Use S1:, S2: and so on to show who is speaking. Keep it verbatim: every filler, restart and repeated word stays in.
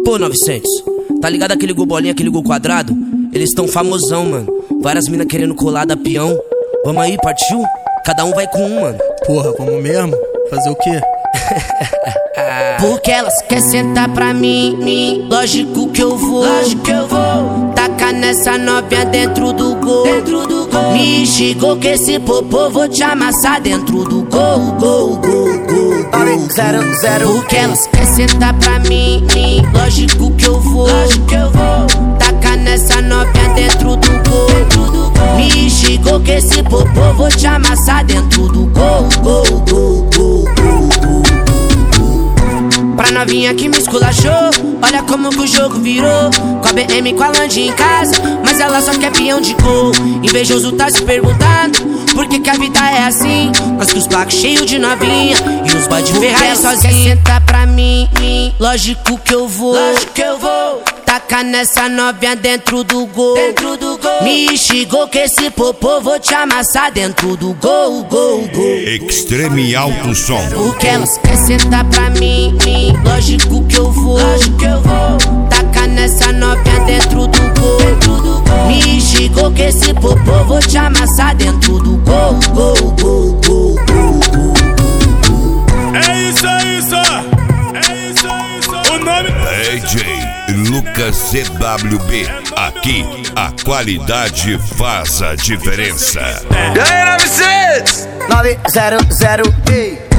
S1: Pô, novecentos, tá ligado aquele gol bolinha, aquele gol quadrado? Eles tão famosão, mano. Várias minas querendo colar da peão. Vamos aí, partiu? Cada um vai com um, mano.
S2: Porra, vamos mesmo? Fazer o quê?
S1: Porque elas quer sentar pra mim, mim. Lógico que eu vou, lógico que eu vou. Tacar nessa novinha dentro do gol, dentro do gol. Me chegou que esse popô vou te amassar dentro do gol, gol, gol, gol, gol.
S3: Zero, zero.
S1: Porque elas quer sentar pra mim, mim. Lógico que eu vou, lógico que eu vou. Tacar nessa novinha dentro do gol, dentro do gol. Me chegou que esse popô vou te amassar dentro do gol, gol, gol, gol, gol, gol. Pra novinha que me esculachou, olha como que o jogo virou. Com a B M, com a Land em casa, mas ela só quer peão de gol. Invejoso tá se perguntando por que que a vida é assim. Nós com os placos cheios de novinha e os boy de Ferrari sozinho. Quer sentar pra mim, mim, lógico que eu vou, lógico que eu vou. Tacar nessa novinha dentro do gol, dentro do gol. Me chegou que esse popô vou te amassar dentro do gol, gol, gol.
S4: Extreme Alto Som.
S1: Porque elas quer sentar pra mim, mim. Lógico que eu vou, lógico que eu vou. Tacar nessa novinha dentro do gol, dentro do gol. Me chegou que esse popô vou te amassar dentro do gol, gol, gol, gol, gol, gol.
S5: É isso, é isso. É isso, é isso. O nome
S4: D J Lucas C W B. Aqui a qualidade faz a diferença.
S3: E aí, novecentos? nove zero zero.